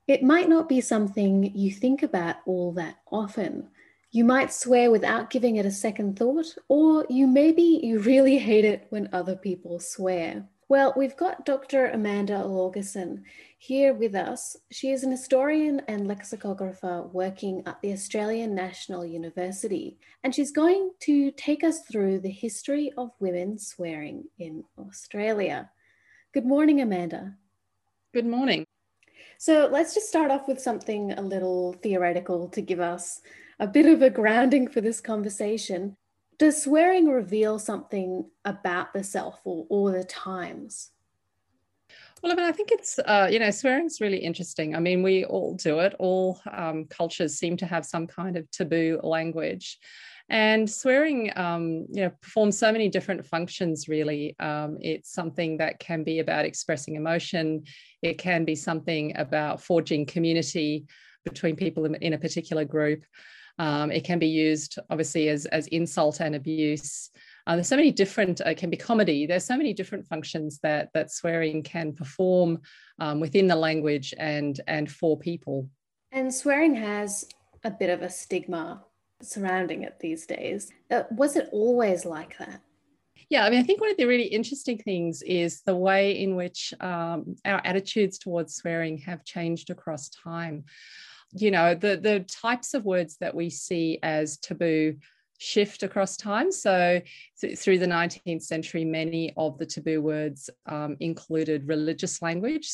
It might not be something you think about all that often. You might swear without giving it a second thought, or you really hate it when other people swear. Well, we've got Dr. Amanda Lorgeson here with us. She is an historian and lexicographer working at the Australian National University, and she's going to take us through the history of women swearing in Australia. Good morning, Amanda. Good morning. So let's just start off with something a little theoretical to give us a bit of a grounding for this conversation. Does swearing reveal something about the self or the times? Well, I mean, I think swearing is really interesting. I mean, we all do it. All cultures seem to have some kind of taboo language. And swearing, performs so many different functions, really. It's something that can be about expressing emotion. It can be something about forging community between people in a particular group. It can be used, obviously, as insult and abuse. There's so many different, it can be comedy. There's so many different functions that swearing can perform within the language and for people. And swearing has a bit of a stigma surrounding it these days. Was it always like that? Yeah, I mean, I think one of the really interesting things is the way in which our attitudes towards swearing have changed across time. You know, the types of words that we see as taboo shift across time. So through the 19th century, many of the taboo words included religious language.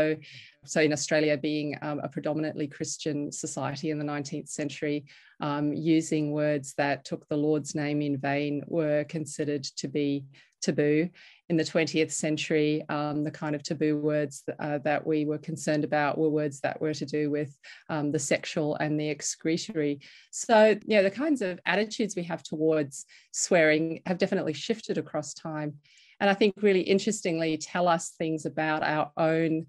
So in Australia, being a predominantly Christian society in the 19th century, using words that took the Lord's name in vain were considered to be taboo. In the 20th century, the kind of taboo words that we were concerned about were words that were to do with the sexual and the excretory. So, yeah, the kinds of attitudes we have towards swearing have definitely shifted across time. And I think really interestingly tell us things about our own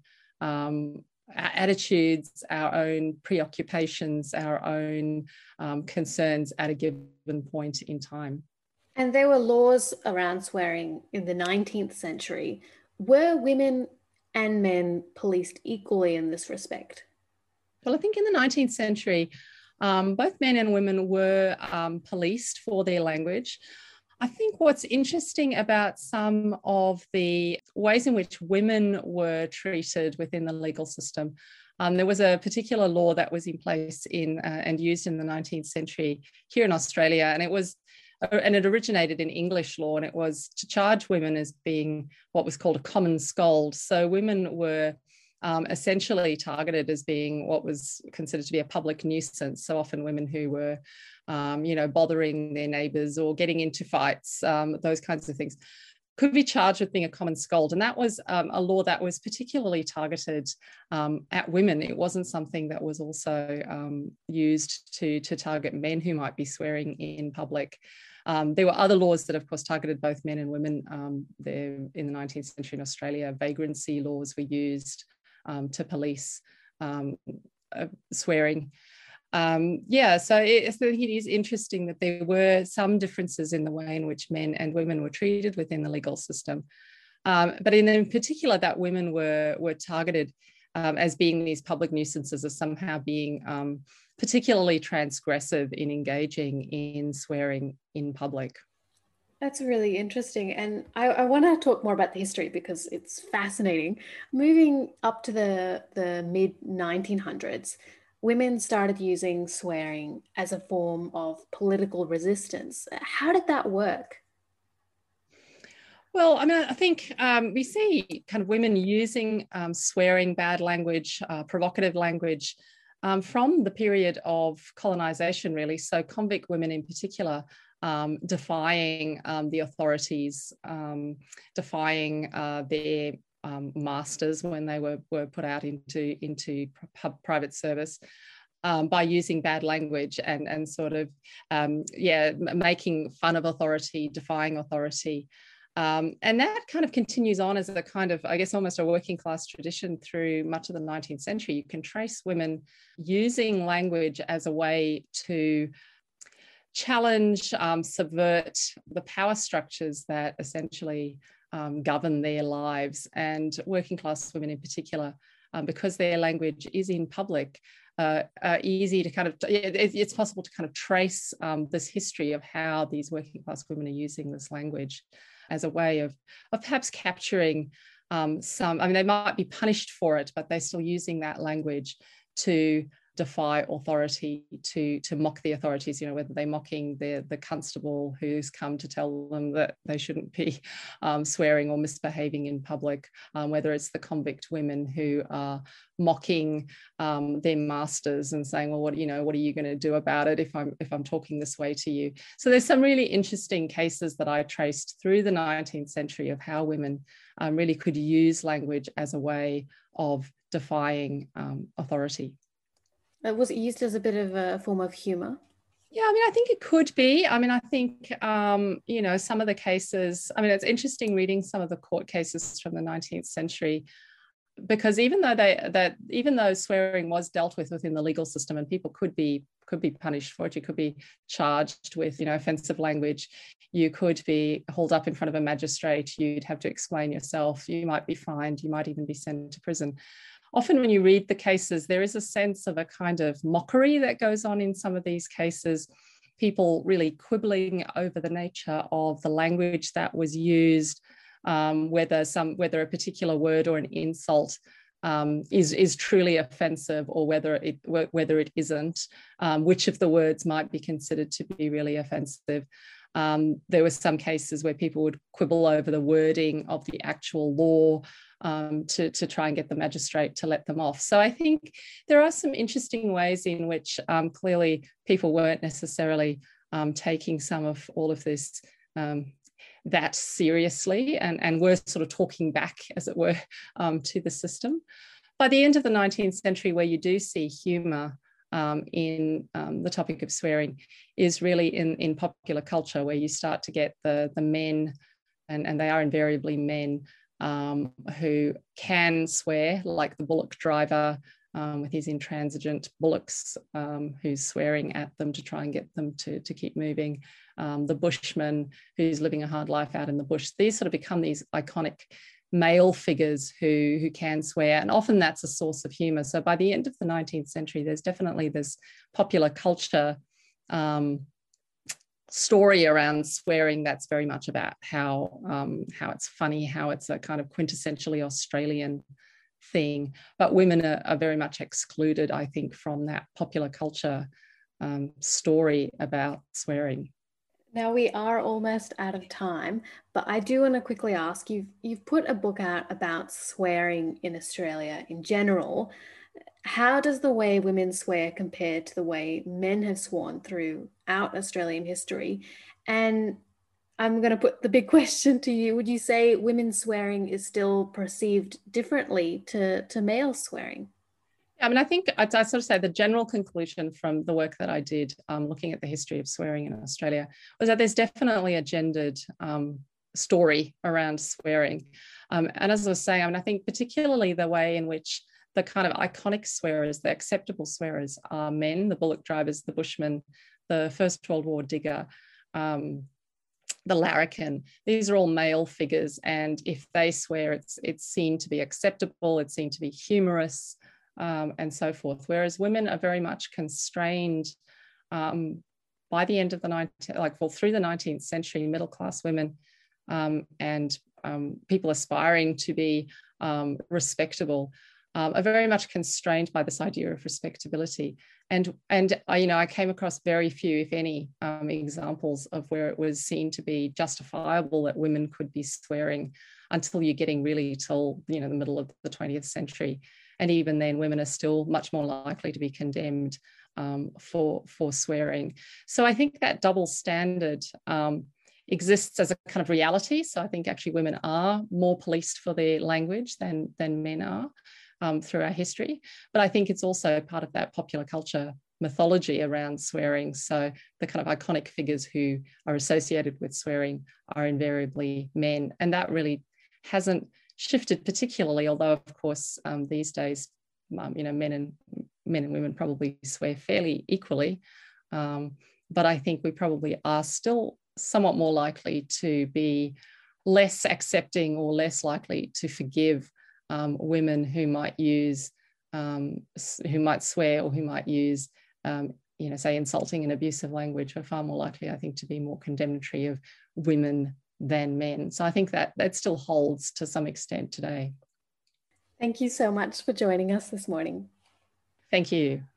attitudes, our own preoccupations, our own concerns at a given point in time. And there were laws around swearing in the 19th century. Were women and men policed equally in this respect? Well, I think in the 19th century, both men and women were policed for their language. I think what's interesting about some of the ways in which women were treated within the legal system, there was a particular law that was in place and used in the 19th century here in Australia, and it originated in English law, and it was to charge women as being what was called a common scold. So women were essentially targeted as being what was considered to be a public nuisance. So often women who were, bothering their neighbours or getting into fights, those kinds of things, could be charged with being a common scold. And that was a law that was particularly targeted at women. It wasn't something that was also used to target men who might be swearing in public. There were other laws that, of course, targeted both men and women. There in the 19th century in Australia, vagrancy laws were used to police swearing. So I think it is interesting that there were some differences in the way in which men and women were treated within the legal system. But in particular, that women were targeted as being these public nuisances, as somehow being particularly transgressive in engaging in swearing in public. That's really interesting. And I want to talk more about the history because it's fascinating. Moving up to the mid 1900s, women started using swearing as a form of political resistance. How did that work? Well, I mean, I think we see kind of women using swearing, bad language, provocative language from the period of colonisation, really. So convict women in particular, defying the authorities, defying their masters when they were put out into private service. By using bad language and sort of, making fun of authority, defying authority. And that kind of continues on as a kind of, I guess, almost a working class tradition through much of the 19th century. You can trace women using language as a way to challenge, subvert the power structures that essentially govern their lives. And working class women in particular because their language is in public, easy to kind of, it's possible to kind of trace this history of how these working class women are using this language as a way of perhaps capturing some, I mean, they might be punished for it, but they're still using that language to defy authority, to mock the authorities, you know, whether they're mocking the constable who's come to tell them that they shouldn't be swearing or misbehaving in public, whether it's the convict women who are mocking their masters and saying, well, what are you going to do about it if I'm talking this way to you? So there's some really interesting cases that I traced through the 19th century of how women really could use language as a way of defying authority. Was it used as a bit of a form of humor? Yeah, I mean, I think it could be. I mean, I think, you know, some of the cases, I mean, it's interesting reading some of the court cases from the 19th century, because even though swearing was dealt with within the legal system and people could be punished for it, you could be charged with, you know, offensive language, you could be hauled up in front of a magistrate, you'd have to explain yourself, you might be fined, you might even be sent to prison. Often when you read the cases, there is a sense of a kind of mockery that goes on in some of these cases, people really quibbling over the nature of the language that was used, whether a particular word or an insult is truly offensive or whether it isn't, which of the words might be considered to be really offensive. There were some cases where people would quibble over the wording of the actual law to try and get the magistrate to let them off. So I think there are some interesting ways in which clearly people weren't necessarily taking some of all of this that seriously and were sort of talking back, as it were, to the system. By the end of the 19th century, where you do see humour in the topic of swearing is really in popular culture, where you start to get the men, and they are invariably men, who can swear, like the bullock driver with his intransigent bullocks, who's swearing at them to try and get them to keep moving. The bushman who's living a hard life out in the bush. These sort of become these iconic male figures who can swear, and often that's a source of humour. So by the end of the 19th century, there's definitely this popular culture story around swearing that's very much about how it's funny, how it's a kind of quintessentially Australian thing. But women are very much excluded, I think, from that popular culture story about swearing. Now we are almost out of time, but I do want to quickly ask, you've put a book out about swearing in Australia in general. How does the way women swear compare to the way men have sworn throughout Australian history? And I'm going to put the big question to you. Would you say women swearing is still perceived differently to male swearing? I mean, I think I sort of say the general conclusion from the work that I did looking at the history of swearing in Australia was that there's definitely a gendered story around swearing. And as I was saying, I mean, I think particularly the way in which the kind of iconic swearers, the acceptable swearers are men, the bullock drivers, the bushmen, the First World War digger, the larrikin. These are all male figures. And if they swear, it's seen to be acceptable, it's seen to be humorous, and so forth. Whereas women are very much constrained by the end of the through the 19th century, middle-class women and people aspiring to be respectable are very much constrained by this idea of respectability. And I came across very few, if any, examples of where it was seen to be justifiable that women could be swearing until you're getting really till the middle of the 20th century. And even then, women are still much more likely to be condemned for swearing. So I think that double standard exists as a kind of reality. So I think actually women are more policed for their language than men are through our history. But I think it's also part of that popular culture mythology around swearing. So the kind of iconic figures who are associated with swearing are invariably men. And that really hasn't shifted particularly, although of course these days, men and women probably swear fairly equally. But I think we probably are still somewhat more likely to be less accepting or less likely to forgive women who might use, who might swear or who might use, say insulting and abusive language are far more likely, I think, to be more condemnatory of women than men. So I think that still holds to some extent today. Thank you so much for joining us this morning. Thank you.